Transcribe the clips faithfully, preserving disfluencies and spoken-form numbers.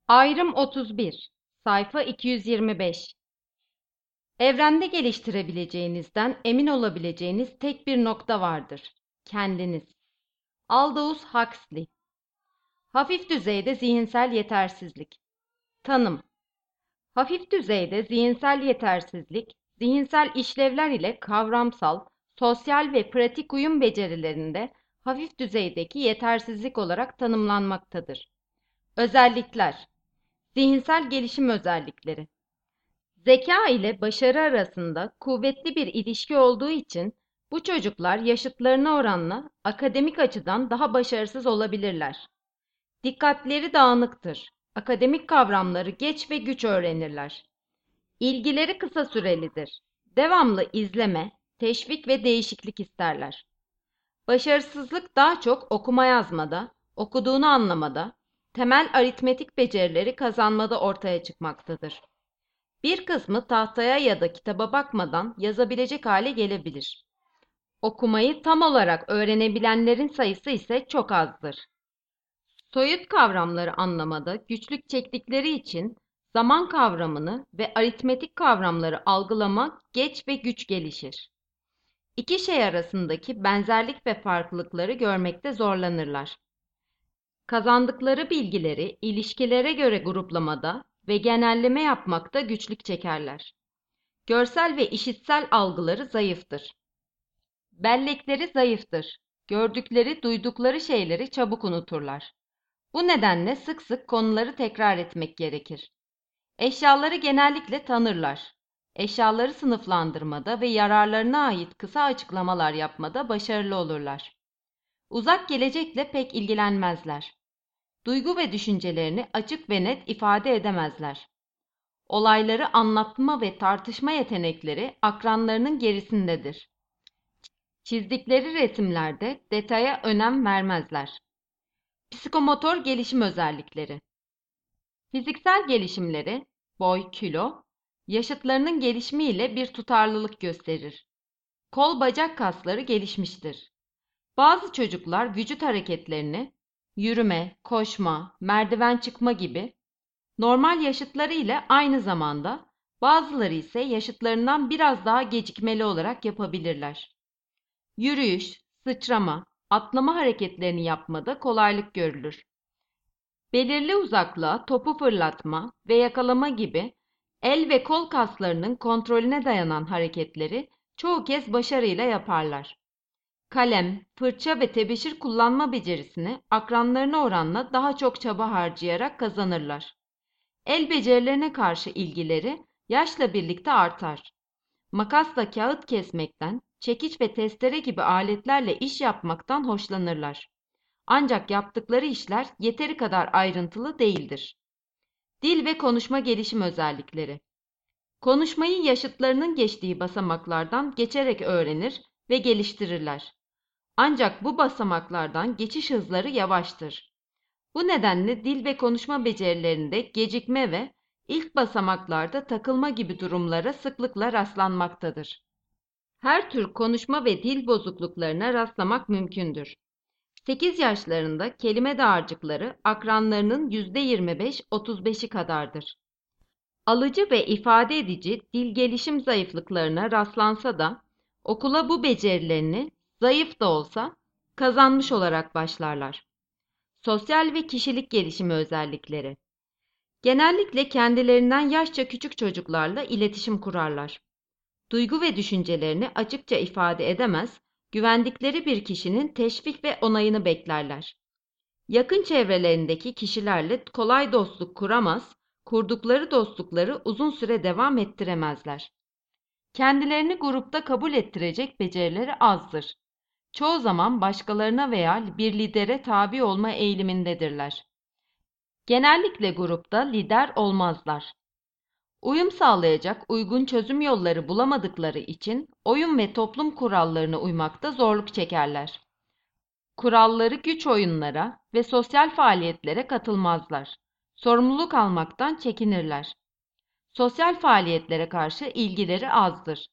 Ayrım otuz bir, sayfa iki yüz yirmi beş. Evrende geliştirebileceğinizden emin olabileceğiniz tek bir nokta vardır. Kendiniz. Aldous Huxley. Hafif düzeyde zihinsel yetersizlik. Tanım. Hafif düzeyde zihinsel yetersizlik, zihinsel işlevler ile kavramsal, sosyal ve pratik uyum becerilerinde hafif düzeydeki yetersizlik olarak tanımlanmaktadır. Özellikler. Zihinsel gelişim özellikleri. Zeka ile başarı arasında kuvvetli bir ilişki olduğu için bu çocuklar yaşıtlarına oranla akademik açıdan daha başarısız olabilirler. Dikkatleri dağınıktır. Akademik kavramları geç ve güç öğrenirler. İlgileri kısa sürelidir. Devamlı izleme, teşvik ve değişiklik isterler. Başarısızlık daha çok okuma yazmada, okuduğunu anlamada, temel aritmetik becerileri kazanmada ortaya çıkmaktadır. Bir kısmı tahtaya ya da kitaba bakmadan yazabilecek hale gelebilir. Okumayı tam olarak öğrenebilenlerin sayısı ise çok azdır. Soyut kavramları anlamada güçlük çektikleri için zaman kavramını ve aritmetik kavramları algılama geç ve güç gelişir. İki şey arasındaki benzerlik ve farklılıkları görmekte zorlanırlar. Kazandıkları bilgileri ilişkilere göre gruplamada ve genelleme yapmakta güçlük çekerler. Görsel ve işitsel algıları zayıftır. Bellekleri zayıftır. Gördükleri, duydukları şeyleri çabuk unuturlar. Bu nedenle sık sık konuları tekrar etmek gerekir. Eşyaları genellikle tanırlar. Eşyaları sınıflandırmada ve yararlarına ait kısa açıklamalar yapmada başarılı olurlar. Uzak gelecekle pek ilgilenmezler. Duygu ve düşüncelerini açık ve net ifade edemezler. Olayları anlatma ve tartışma yetenekleri akranlarının gerisindedir. Çizdikleri resimlerde detaya önem vermezler. Psikomotor gelişim özellikleri. Fiziksel gelişimleri, boy, kilo, yaşıtlarının gelişimiyle bir tutarlılık gösterir. Kol bacak kasları gelişmiştir. Bazı çocuklar vücut hareketlerini, yürüme, koşma, merdiven çıkma gibi normal yaşıtları ile aynı zamanda, bazıları ise yaşıtlarından biraz daha gecikmeli olarak yapabilirler. Yürüyüş, sıçrama, atlama hareketlerini yapmada kolaylık görülür. Belirli uzaklığa topu fırlatma ve yakalama gibi el ve kol kaslarının kontrolüne dayanan hareketleri çoğu kez başarıyla yaparlar. Kalem, fırça ve tebeşir kullanma becerisini akranlarına oranla daha çok çaba harcayarak kazanırlar. El becerilerine karşı ilgileri yaşla birlikte artar. Makasla kağıt kesmekten, çekiç ve testere gibi aletlerle iş yapmaktan hoşlanırlar. Ancak yaptıkları işler yeteri kadar ayrıntılı değildir. Dil ve konuşma gelişim özellikleri. Konuşmayı yaşıtlarının geçtiği basamaklardan geçerek öğrenir ve geliştirirler. Ancak bu basamaklardan geçiş hızları yavaştır. Bu nedenle dil ve konuşma becerilerinde gecikme ve ilk basamaklarda takılma gibi durumlara sıklıkla rastlanmaktadır. Her tür konuşma ve dil bozukluklarına rastlamak mümkündür. sekiz yaşlarında kelime dağarcıkları akranlarının yüzde yirmi beş otuz beşi kadardır. Alıcı ve ifade edici dil gelişim zayıflıklarına rastlansa da okula bu becerilerini zayıf da olsa kazanmış olarak başlarlar. Sosyal ve kişilik gelişimi özellikleri. Genellikle kendilerinden yaşça küçük çocuklarla iletişim kurarlar. Duygu ve düşüncelerini açıkça ifade edemez, güvendikleri bir kişinin teşvik ve onayını beklerler. Yakın çevrelerindeki kişilerle kolay dostluk kuramaz, kurdukları dostlukları uzun süre devam ettiremezler. Kendilerini grupta kabul ettirecek becerileri azdır. Çoğu zaman başkalarına veya bir lidere tabi olma eğilimindedirler. Genellikle grupta lider olmazlar. Uyum sağlayacak uygun çözüm yolları bulamadıkları için oyun ve toplum kurallarına uymakta zorluk çekerler. Kuralları güç oyunlara ve sosyal faaliyetlere katılmazlar. Sorumluluk almaktan çekinirler. Sosyal faaliyetlere karşı ilgileri azdır.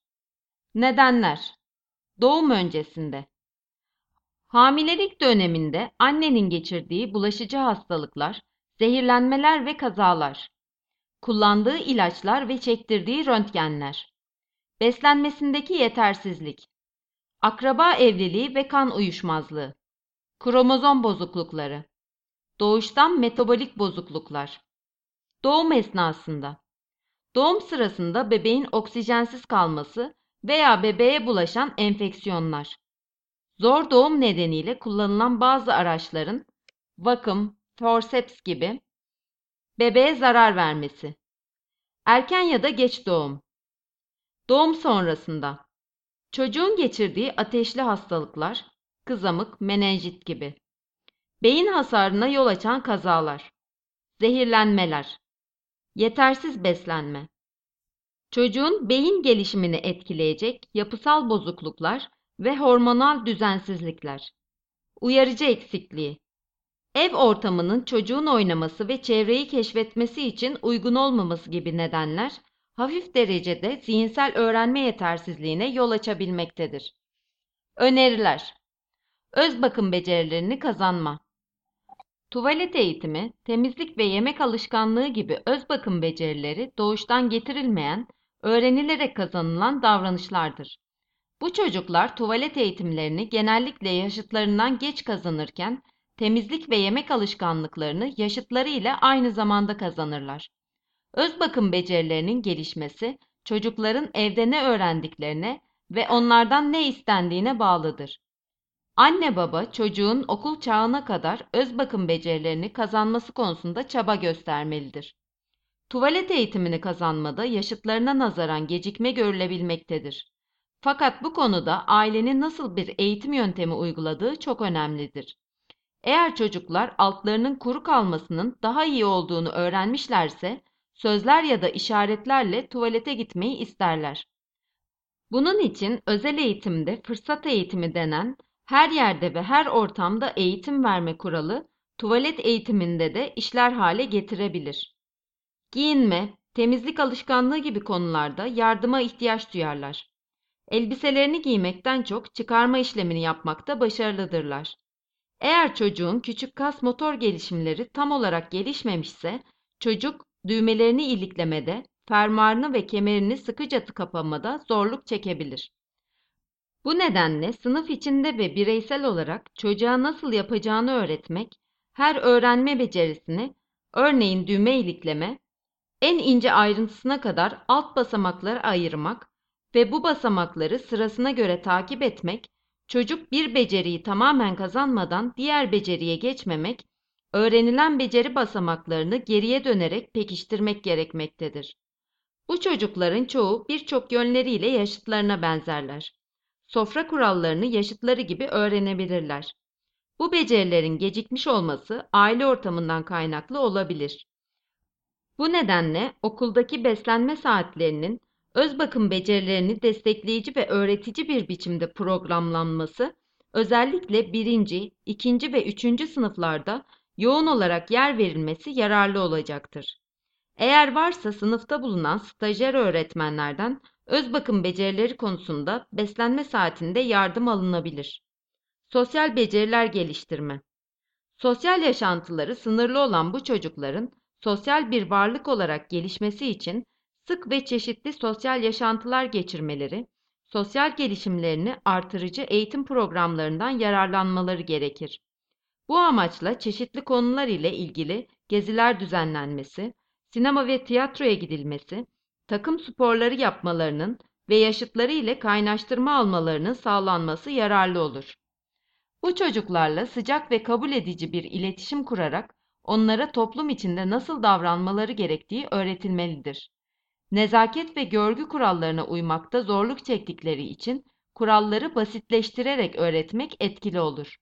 Nedenler: Doğum öncesinde. Hamilelik döneminde annenin geçirdiği bulaşıcı hastalıklar zehirlenmeler ve kazalar, kullandığı ilaçlar ve çektirdiği röntgenler, beslenmesindeki yetersizlik, akraba evliliği ve kan uyuşmazlığı, kromozom bozuklukları, doğuştan metabolik bozukluklar, doğum esnasında, doğum sırasında bebeğin oksijensiz kalması veya bebeğe bulaşan enfeksiyonlar, zor doğum nedeniyle kullanılan bazı araçların vakum, forceps gibi bebeğe zarar vermesi, erken ya da geç doğum, doğum sonrasında, çocuğun geçirdiği ateşli hastalıklar, kızamık, menenjit gibi, beyin hasarına yol açan kazalar, zehirlenmeler, yetersiz beslenme, çocuğun beyin gelişimini etkileyecek yapısal bozukluklar ve hormonal düzensizlikler, uyarıcı eksikliği, ev ortamının çocuğun oynaması ve çevreyi keşfetmesi için uygun olmaması gibi nedenler, hafif derecede zihinsel öğrenme yetersizliğine yol açabilmektedir. Öneriler: öz bakım becerilerini kazanma. Tuvalet eğitimi, temizlik ve yemek alışkanlığı gibi öz bakım becerileri doğuştan getirilmeyen, öğrenilerek kazanılan davranışlardır. Bu çocuklar tuvalet eğitimlerini genellikle yaşıtlarından geç kazanırken, temizlik ve yemek alışkanlıklarını yaşıtları ile aynı zamanda kazanırlar. Öz bakım becerilerinin gelişmesi, çocukların evde ne öğrendiklerine ve onlardan ne istendiğine bağlıdır. Anne baba çocuğun okul çağına kadar öz bakım becerilerini kazanması konusunda çaba göstermelidir. Tuvalet eğitimini kazanmada yaşıtlarına nazaran gecikme görülebilmektedir. Fakat bu konuda ailenin nasıl bir eğitim yöntemi uyguladığı çok önemlidir. Eğer çocuklar altlarının kuru kalmasının daha iyi olduğunu öğrenmişlerse, sözler ya da işaretlerle tuvalete gitmeyi isterler. Bunun için özel eğitimde fırsat eğitimi denen, her yerde ve her ortamda eğitim verme kuralı, tuvalet eğitiminde de işler hale getirebilir. Giyinme, temizlik alışkanlığı gibi konularda yardıma ihtiyaç duyarlar. Elbiselerini giymekten çok çıkarma işlemini yapmakta başarılıdırlar. Eğer çocuğun küçük kas motor gelişimleri tam olarak gelişmemişse, çocuk düğmelerini iliklemede, fermuarını ve kemerini sıkıca kapamada zorluk çekebilir. Bu nedenle sınıf içinde ve bireysel olarak çocuğa nasıl yapacağını öğretmek, her öğrenme becerisini, örneğin düğme ilikleme, en ince ayrıntısına kadar alt basamaklara ayırmak ve bu basamakları sırasına göre takip etmek, çocuk bir beceriyi tamamen kazanmadan diğer beceriye geçmemek, öğrenilen beceri basamaklarını geriye dönerek pekiştirmek gerekmektedir. Bu çocukların çoğu birçok yönleriyle yaşıtlarına benzerler. Sofra kurallarını yaşıtları gibi öğrenebilirler. Bu becerilerin gecikmiş olması aile ortamından kaynaklı olabilir. Bu nedenle okuldaki beslenme saatlerinin öz bakım becerilerini destekleyici ve öğretici bir biçimde programlanması, özellikle birinci, ikinci ve üçüncü sınıflarda yoğun olarak yer verilmesi yararlı olacaktır. Eğer varsa sınıfta bulunan stajyer öğretmenlerden öz bakım becerileri konusunda beslenme saatinde yardım alınabilir. Sosyal beceriler geliştirme. Sosyal yaşantıları sınırlı olan bu çocukların sosyal bir varlık olarak gelişmesi için sık ve çeşitli sosyal yaşantılar geçirmeleri, sosyal gelişimlerini artırıcı eğitim programlarından yararlanmaları gerekir. Bu amaçla çeşitli konular ile ilgili geziler düzenlenmesi, sinema ve tiyatroya gidilmesi, takım sporları yapmalarının ve yaşıtları ile kaynaştırma almalarının sağlanması yararlı olur. Bu çocuklarla sıcak ve kabul edici bir iletişim kurarak onlara toplum içinde nasıl davranmaları gerektiği öğretilmelidir. Nezaket ve görgü kurallarına uymakta zorluk çektikleri için kuralları basitleştirerek öğretmek etkili olur.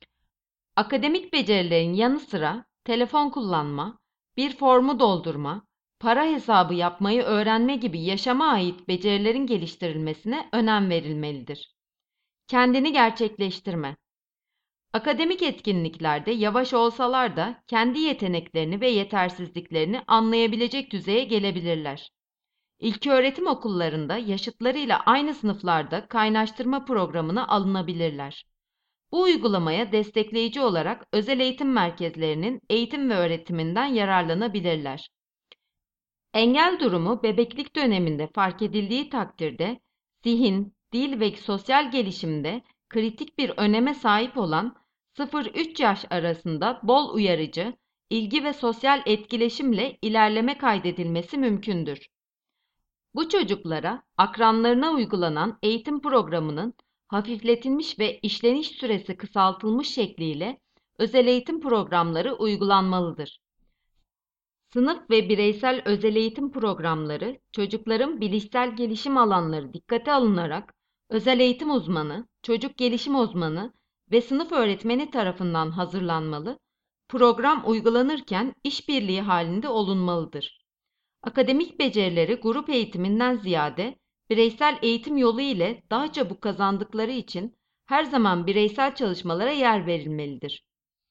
Akademik becerilerin yanı sıra telefon kullanma, bir formu doldurma, para hesabı yapmayı öğrenme gibi yaşama ait becerilerin geliştirilmesine önem verilmelidir. Kendini gerçekleştirme. Akademik etkinliklerde yavaş olsalar da kendi yeteneklerini ve yetersizliklerini anlayabilecek düzeye gelebilirler. İlköğretim okullarında yaşıtlarıyla aynı sınıflarda kaynaştırma programına alınabilirler. Bu uygulamaya destekleyici olarak özel eğitim merkezlerinin eğitim ve öğretiminden yararlanabilirler. Engel durumu bebeklik döneminde fark edildiği takdirde zihin, dil ve sosyal gelişimde kritik bir öneme sahip olan sıfır üç yaş arasında bol uyarıcı, ilgi ve sosyal etkileşimle ilerleme kaydedilmesi mümkündür. Bu çocuklara akranlarına uygulanan eğitim programının hafifletilmiş ve işleniş süresi kısaltılmış şekliyle özel eğitim programları uygulanmalıdır. Sınıf ve bireysel özel eğitim programları, çocukların bilişsel gelişim alanları dikkate alınarak özel eğitim uzmanı, çocuk gelişim uzmanı ve sınıf öğretmeni tarafından hazırlanmalı, program uygulanırken işbirliği halinde olunmalıdır. Akademik becerileri grup eğitiminden ziyade bireysel eğitim yolu ile daha çabuk kazandıkları için her zaman bireysel çalışmalara yer verilmelidir.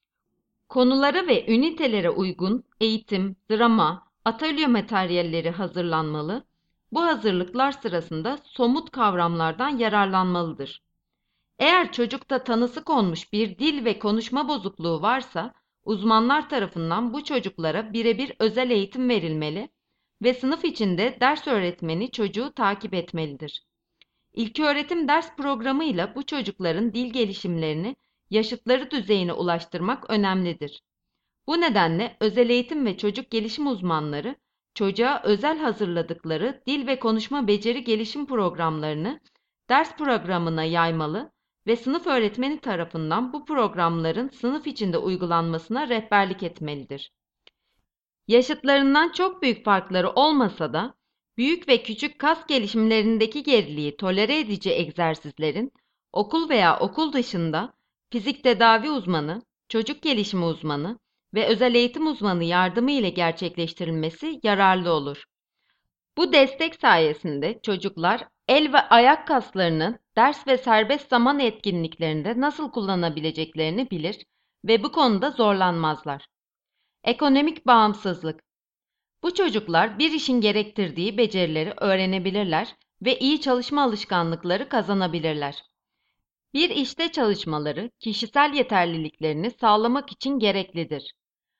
Konulara ve ünitelere uygun eğitim, drama, atölye materyalleri hazırlanmalı, bu hazırlıklar sırasında somut kavramlardan yararlanmalıdır. Eğer çocukta tanısı konmuş bir dil ve konuşma bozukluğu varsa, uzmanlar tarafından bu çocuklara birebir özel eğitim verilmeli ve sınıf içinde ders öğretmeni çocuğu takip etmelidir. İlköğretim ders programıyla bu çocukların dil gelişimlerini yaşıtları düzeyine ulaştırmak önemlidir. Bu nedenle özel eğitim ve çocuk gelişim uzmanları çocuğa özel hazırladıkları dil ve konuşma beceri gelişim programlarını ders programına yaymalı ve sınıf öğretmeni tarafından bu programların sınıf içinde uygulanmasına rehberlik etmelidir. Yaşıtlarından çok büyük farkları olmasa da büyük ve küçük kas gelişimlerindeki geriliği tolere edici egzersizlerin okul veya okul dışında fizik tedavi uzmanı, çocuk gelişimi uzmanı ve özel eğitim uzmanı yardımı ile gerçekleştirilmesi yararlı olur. Bu destek sayesinde çocuklar el ve ayak kaslarını ders ve serbest zaman etkinliklerinde nasıl kullanabileceklerini bilir ve bu konuda zorlanmazlar. Ekonomik bağımsızlık. Bu çocuklar bir işin gerektirdiği becerileri öğrenebilirler ve iyi çalışma alışkanlıkları kazanabilirler. Bir işte çalışmaları kişisel yeterliliklerini sağlamak için gereklidir.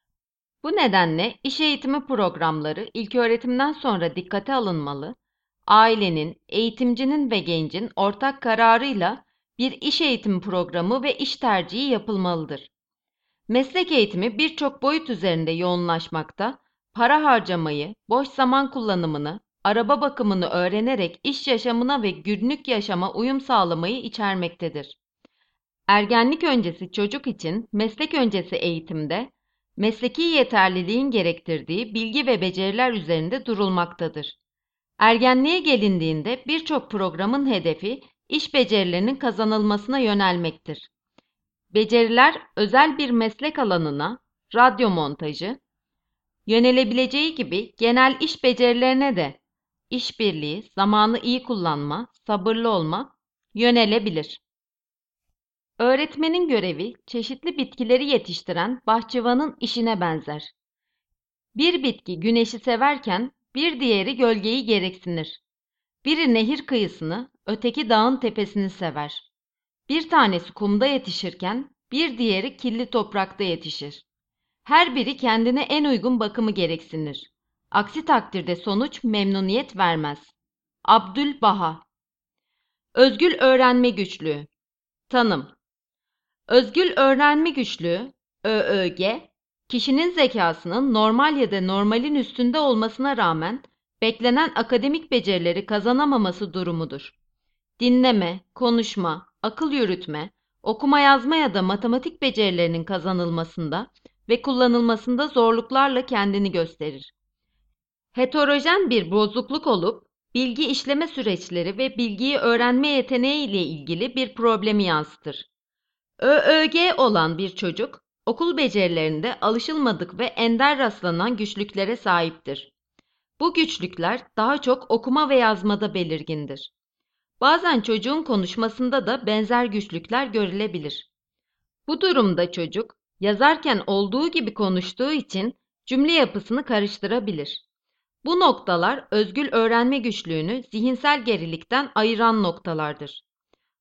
Bu nedenle iş eğitimi programları ilköğretimden sonra dikkate alınmalı, ailenin, eğitimcinin ve gencin ortak kararıyla bir iş eğitimi programı ve iş tercihi yapılmalıdır. Meslek eğitimi birçok boyut üzerinde yoğunlaşmakta, para harcamayı, boş zaman kullanımını, araba bakımını öğrenerek iş yaşamına ve günlük yaşama uyum sağlamayı içermektedir. Ergenlik öncesi çocuk için meslek öncesi eğitimde, mesleki yeterliliğin gerektirdiği bilgi ve beceriler üzerinde durulmaktadır. Ergenliğe gelindiğinde birçok programın hedefi iş becerilerinin kazanılmasına yönelmektir. Beceriler özel bir meslek alanına, radyo montajı, yönelebileceği gibi genel iş becerilerine de işbirliği, zamanı iyi kullanma, sabırlı olma yönelebilir. Öğretmenin görevi çeşitli bitkileri yetiştiren bahçıvanın işine benzer. Bir bitki güneşi severken bir diğeri gölgeyi gereksinir. Biri nehir kıyısını, öteki dağın tepesini sever. Bir tanesi kumda yetişirken bir diğeri kirli toprakta yetişir. Her biri kendine en uygun bakımı gereksinir. Aksi takdirde sonuç memnuniyet vermez. Abdülbaha. Özgül öğrenme güçlüğü. Tanım. Özgül öğrenme güçlüğü, ÖÖG, kişinin zekasının normal ya da normalin üstünde olmasına rağmen beklenen akademik becerileri kazanamaması durumudur. Dinleme, konuşma, akıl yürütme, okuma yazma ya da matematik becerilerinin kazanılmasında ve kullanılmasında zorluklarla kendini gösterir. Heterojen bir bozukluk olup, bilgi işleme süreçleri ve bilgiyi öğrenme yeteneği ile ilgili bir problemi yansıtır. ÖÖG olan bir çocuk, okul becerilerinde alışılmadık ve ender rastlanan güçlüklere sahiptir. Bu güçlükler daha çok okuma ve yazmada belirgindir. Bazen çocuğun konuşmasında da benzer güçlükler görülebilir. Bu durumda çocuk, yazarken olduğu gibi konuştuğu için cümle yapısını karıştırabilir. Bu noktalar özgül öğrenme güçlüğünü zihinsel gerilikten ayıran noktalardır.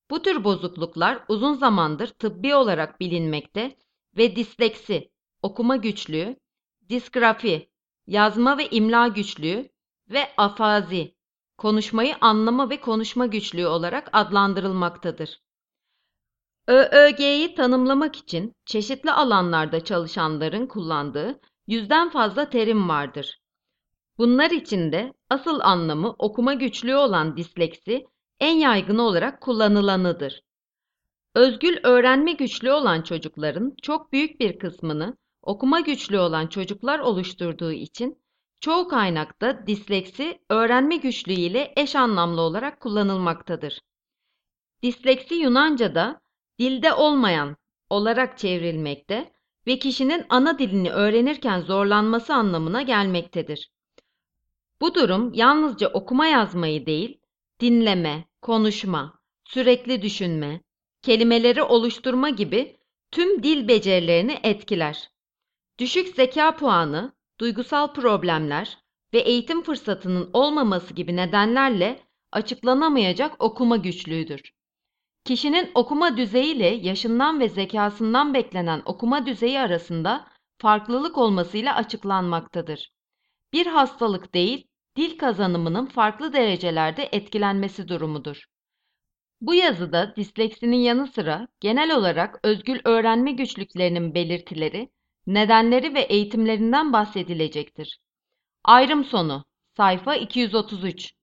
Bu tür bozukluklar uzun zamandır tıbbi olarak bilinmekte ve disleksi, okuma güçlüğü, disgrafi, yazma ve imla güçlüğü ve afazi, konuşmayı anlama ve konuşma güçlüğü olarak adlandırılmaktadır. ÖÖG'yi tanımlamak için çeşitli alanlarda çalışanların kullandığı yüzden fazla terim vardır. Bunlar içinde asıl anlamı okuma güçlüğü olan disleksi en yaygın olarak kullanılanıdır. Özgül öğrenme güçlüğü olan çocukların çok büyük bir kısmını okuma güçlüğü olan çocuklar oluşturduğu için çoğu kaynakta disleksi öğrenme güçlüğü ile eş anlamlı olarak kullanılmaktadır. Disleksi Yunanca'da dilde olmayan olarak çevrilmekte ve kişinin ana dilini öğrenirken zorlanması anlamına gelmektedir. Bu durum yalnızca okuma yazmayı değil, dinleme, konuşma, sürekli düşünme, kelimeleri oluşturma gibi tüm dil becerilerini etkiler. Düşük zeka puanı, duygusal problemler ve eğitim fırsatının olmaması gibi nedenlerle açıklanamayacak okuma güçlüğüdür. Kişinin okuma düzeyi ile yaşından ve zekasından beklenen okuma düzeyi arasında farklılık olmasıyla açıklanmaktadır. Bir hastalık değil, dil kazanımının farklı derecelerde etkilenmesi durumudur. Bu yazıda disleksinin yanı sıra genel olarak özgül öğrenme güçlüklerinin belirtileri, nedenleri ve eğitimlerinden bahsedilecektir. Ayrım sonu, sayfa iki yüz otuz üç.